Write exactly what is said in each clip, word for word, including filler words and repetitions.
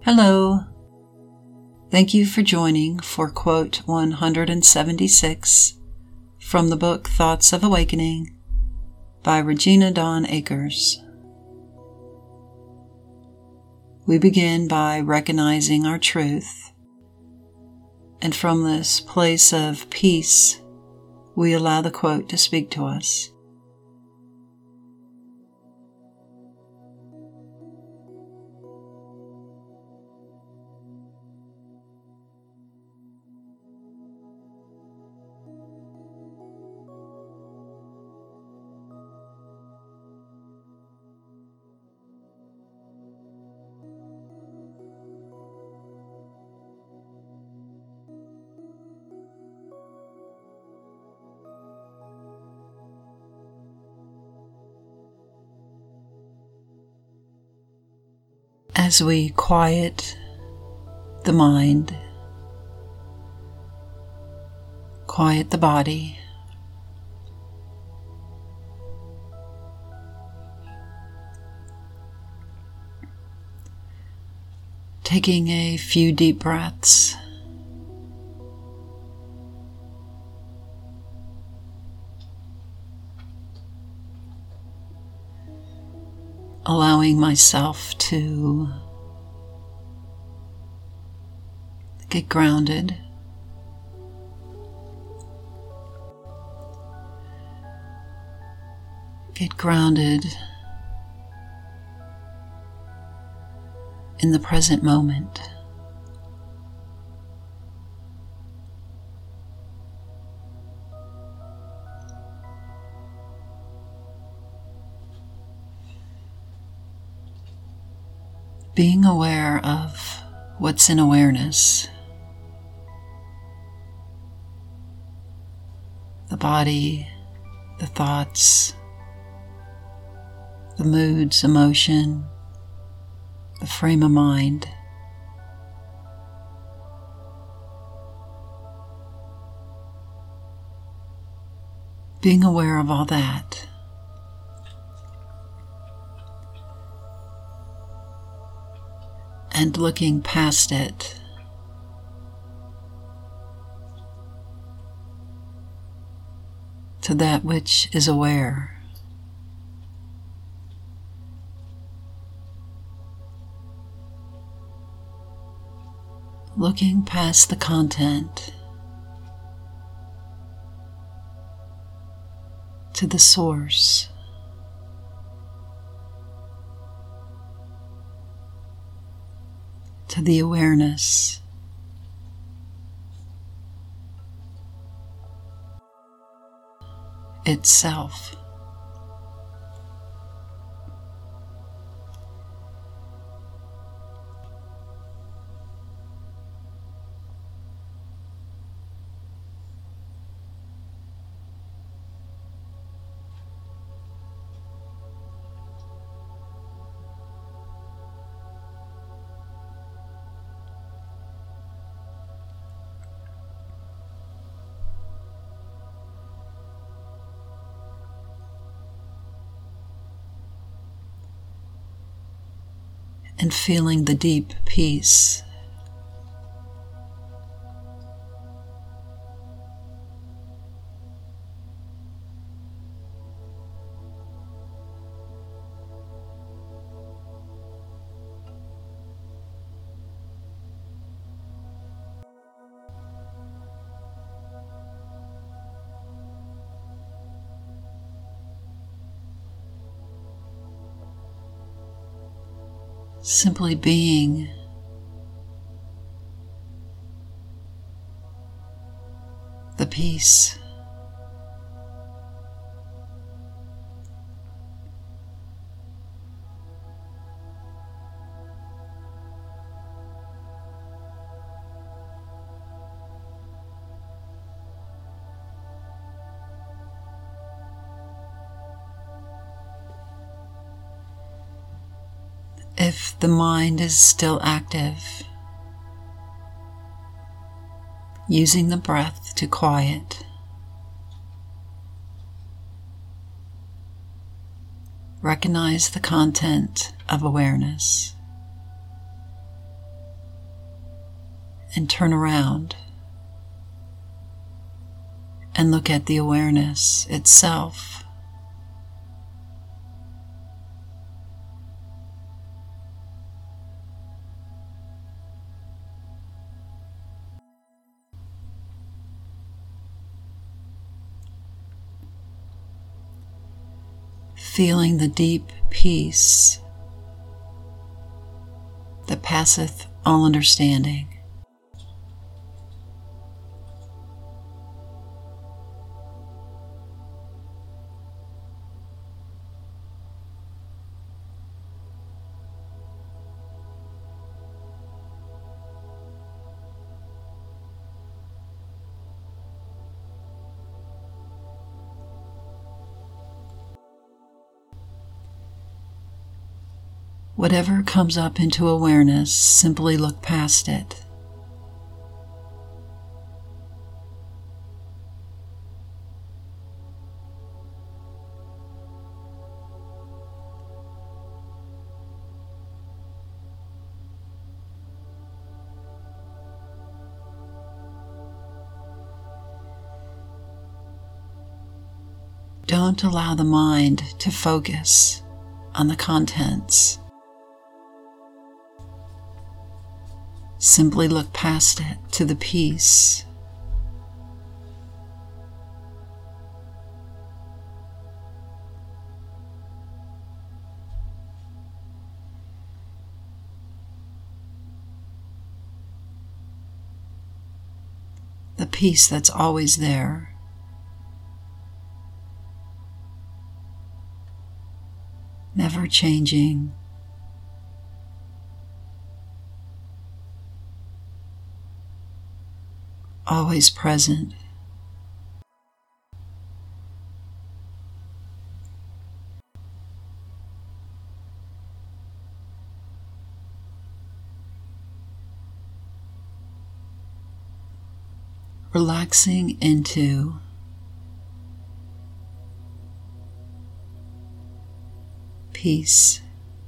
Hello. Thank you for joining for quote one hundred seventy-six from the book Thoughts of Awakening by Regina Dawn Akers. We begin by recognizing our truth, and from this place of peace, we allow the quote to speak to us. As we quiet the mind, quiet the body, taking a few deep breaths, allowing myself to get grounded, get grounded in the present moment. Being aware of what's in awareness, the body, the thoughts, the moods, emotion, the frame of mind. Being aware of all that. And looking past it to that which is aware. Looking past the content to the source. To the awareness. Itself. And feeling the deep peace. Simply being the peace. If the mind is still active, using the breath to quiet, recognize the content of awareness. and turn around and look at the awareness itself. Feeling the deep peace that passeth all understanding. Whatever comes up into awareness, simply look past it. Don't allow the mind to focus on the contents. Simply look past it to the peace. The peace that's always there. Never changing. Always present. Relaxing into peace.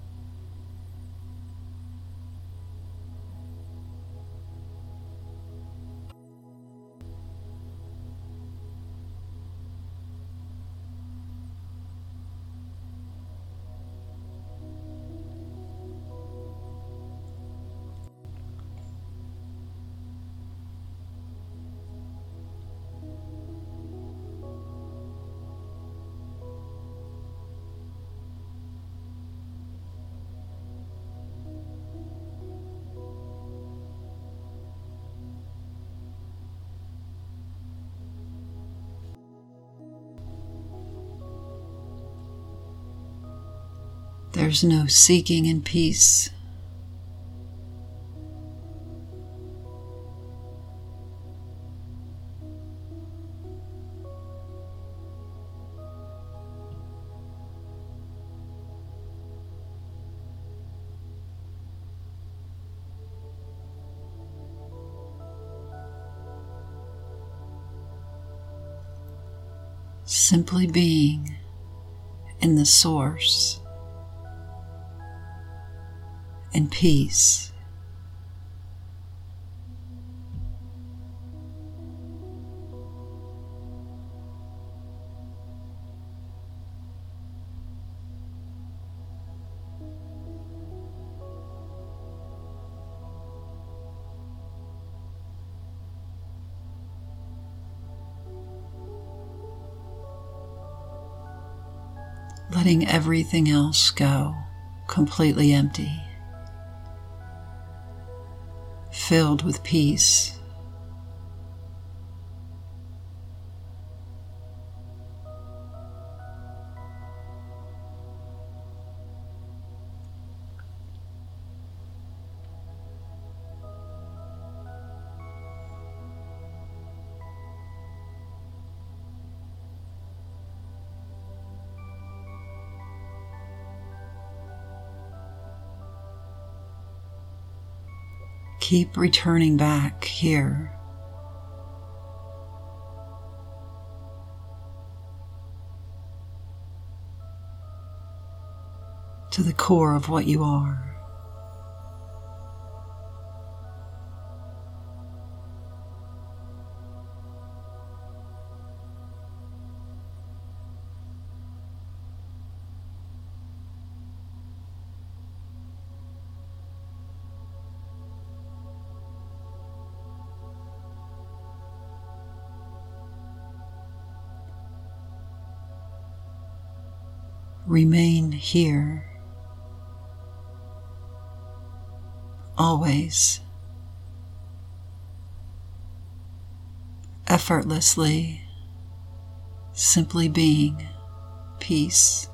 There's no seeking in peace. Simply being in the source. And peace. Letting everything else go, completely empty. Filled with peace. Keep returning back here. To the core of what you are. Remain here, always, effortlessly, simply being peace.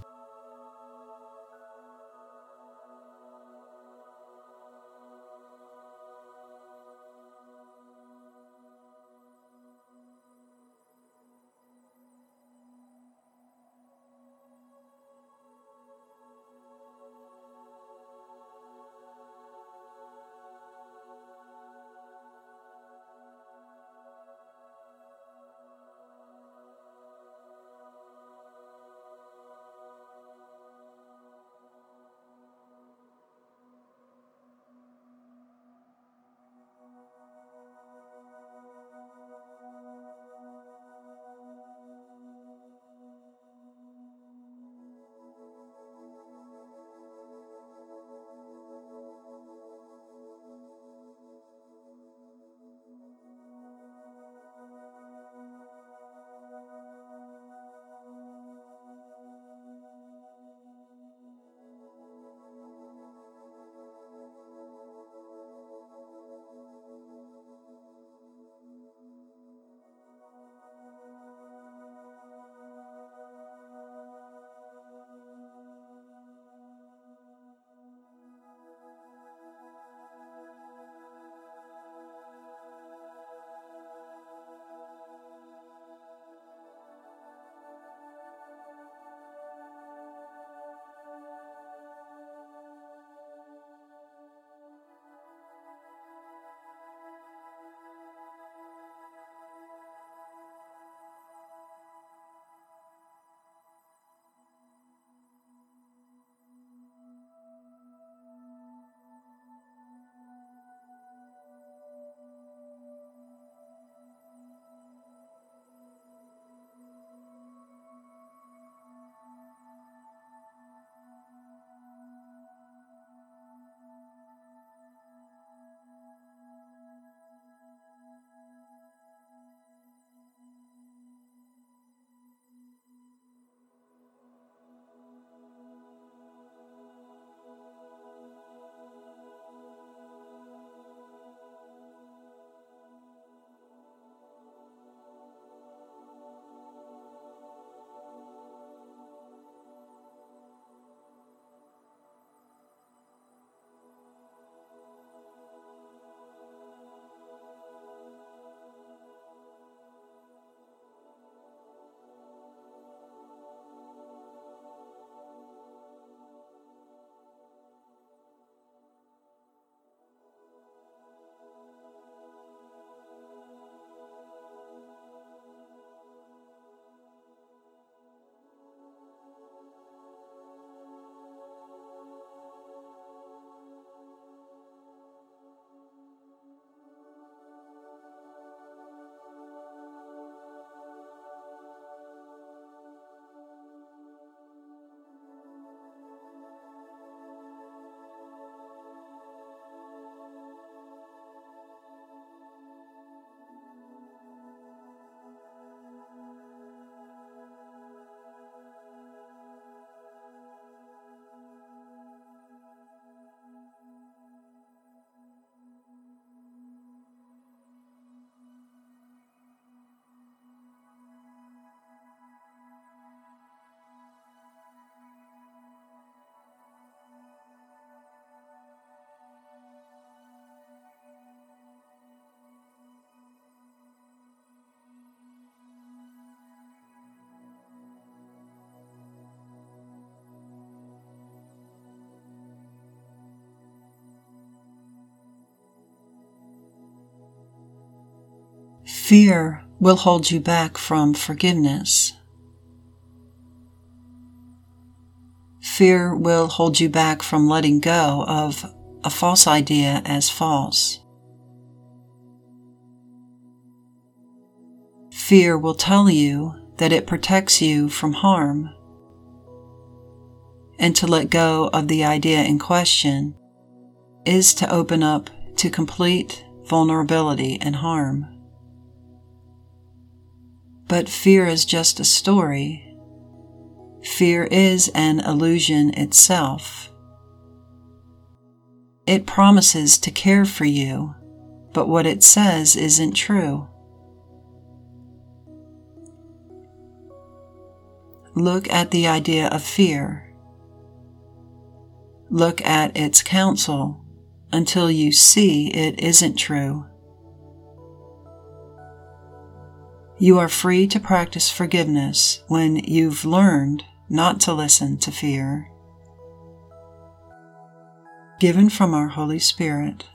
Fear will hold you back from forgiveness. Fear will hold you back from letting go of a false idea as false. Fear will tell you that it protects you from harm, and to let go of the idea in question is to open up to complete vulnerability and harm. But fear is just a story. Fear is an illusion itself. It promises to care for you, but what it says isn't true. Look at the idea of fear. Look at its counsel until you see it isn't true. You are free to practice forgiveness when you've learned not to listen to fear. Given from our Holy Spirit.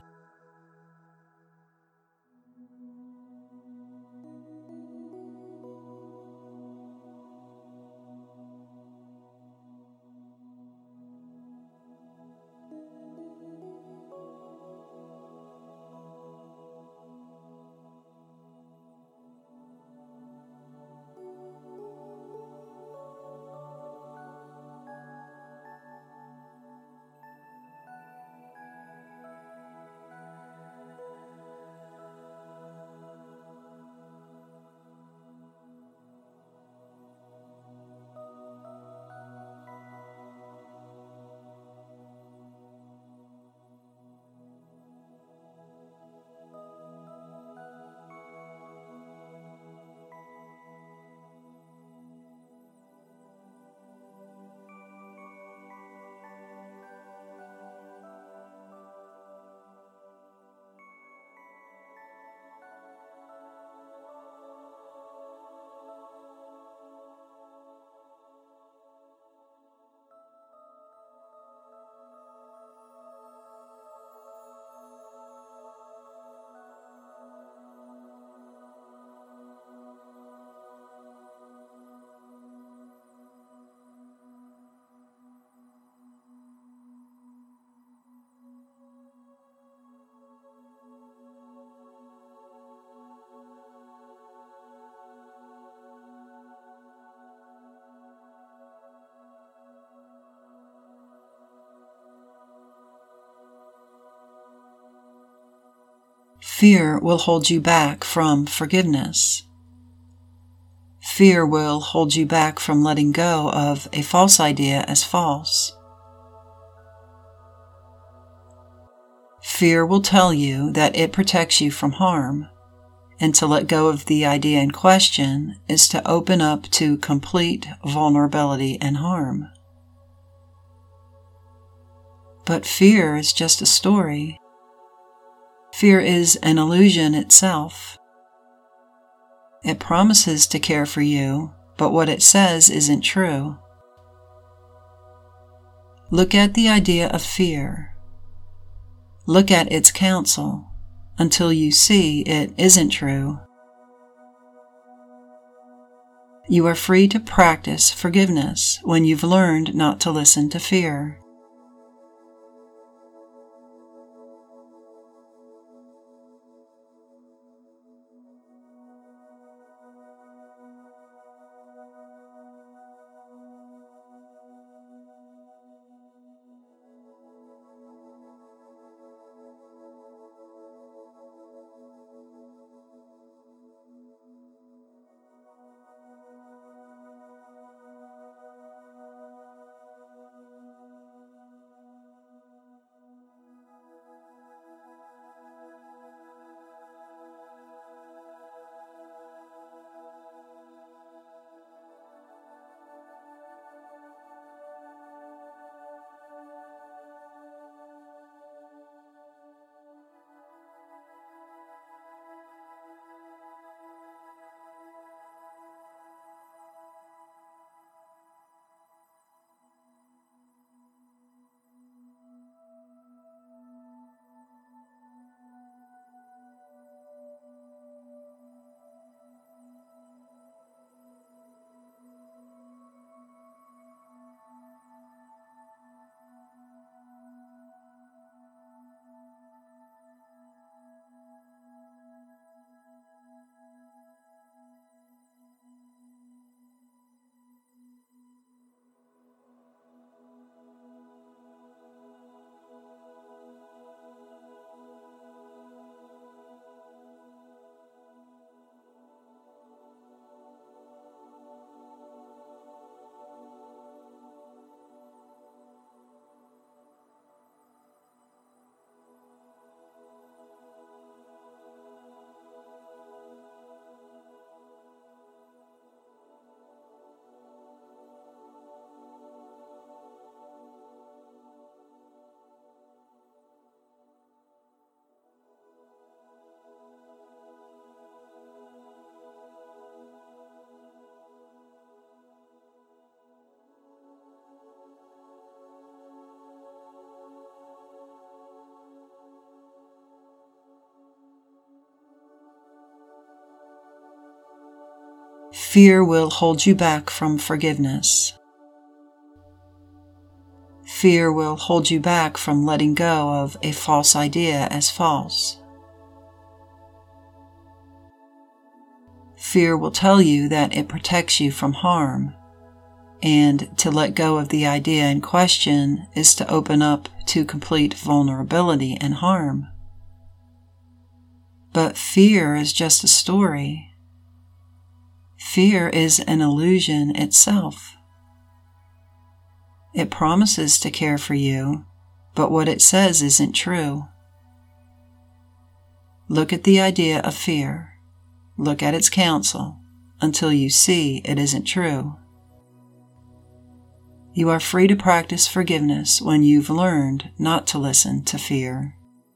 Fear will hold you back from forgiveness. Fear will hold you back from letting go of a false idea as false. Fear will tell you that it protects you from harm, and to let go of the idea in question is to open up to complete vulnerability and harm. But fear is just a story. Fear is an illusion itself. It promises to care for you, but what it says isn't true. Look at the idea of fear. Look at its counsel until you see it isn't true. You are free to practice forgiveness when you've learned not to listen to fear. Fear will hold you back from forgiveness. Fear will hold you back from letting go of a false idea as false. Fear will tell you that it protects you from harm, and to let go of the idea in question is to open up to complete vulnerability and harm. But fear is just a story. Fear is an illusion itself. It promises to care for you, but what it says isn't true. Look at the idea of fear. Look at its counsel until you see it isn't true. You are free to practice forgiveness when you've learned not to listen to fear.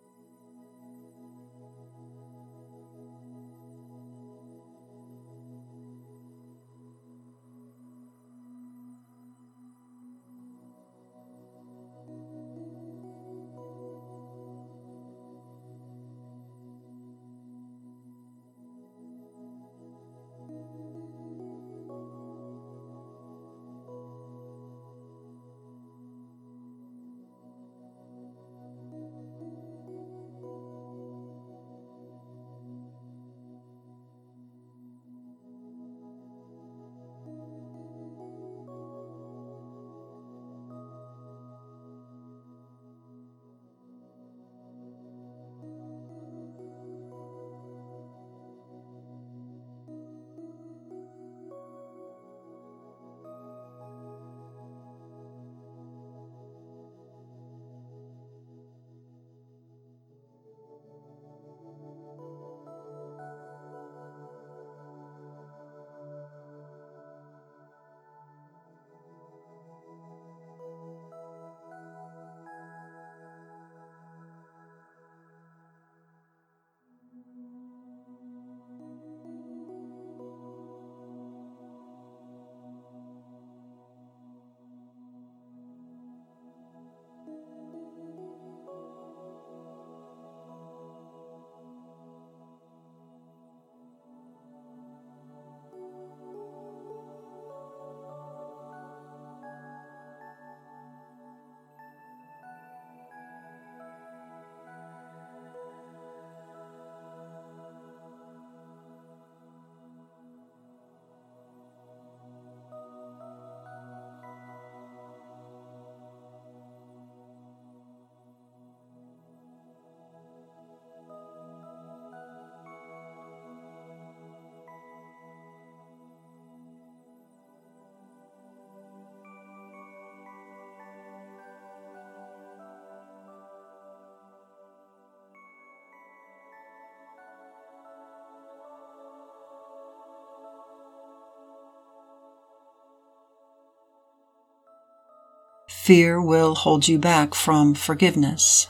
Fear will hold you back from forgiveness.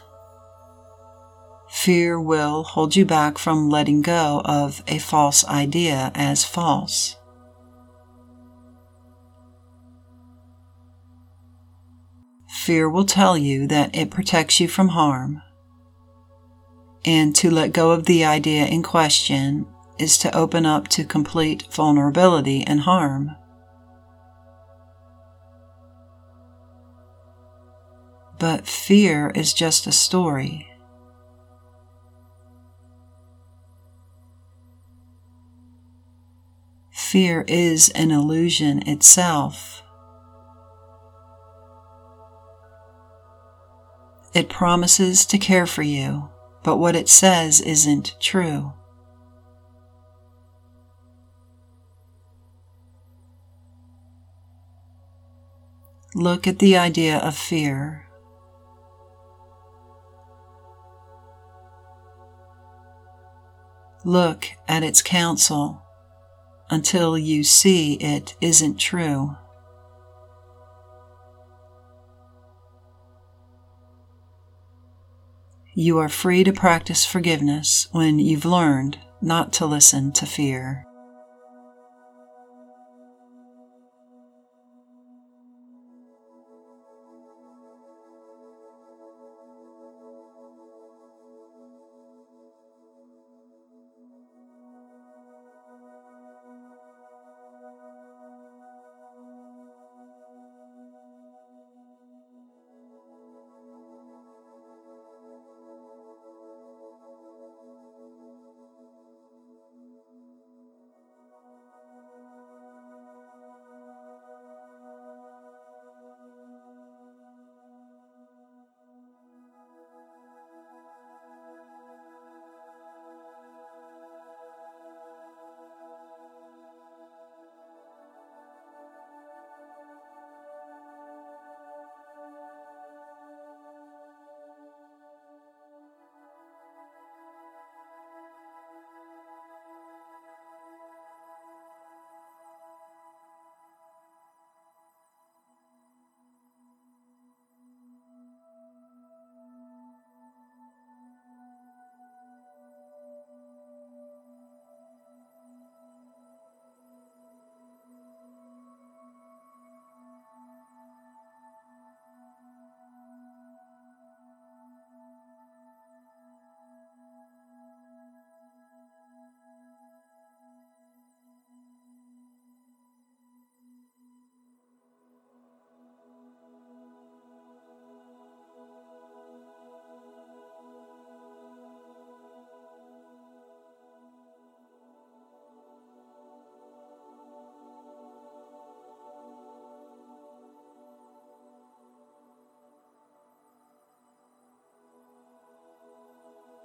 Fear will hold you back from letting go of a false idea as false. Fear will tell you that it protects you from harm, and to let go of the idea in question is to open up to complete vulnerability and harm. But fear is just a story. Fear is an illusion itself. It promises to care for you, but what it says isn't true. Look at the idea of fear. Look at its counsel until you see it isn't true. You are free to practice forgiveness when you've learned not to listen to fear.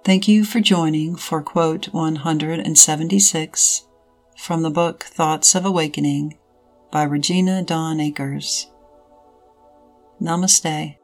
Thank you for joining for quote one hundred seventy-six from the book Thoughts of Awakening by Regina Dawn Akers. Namaste.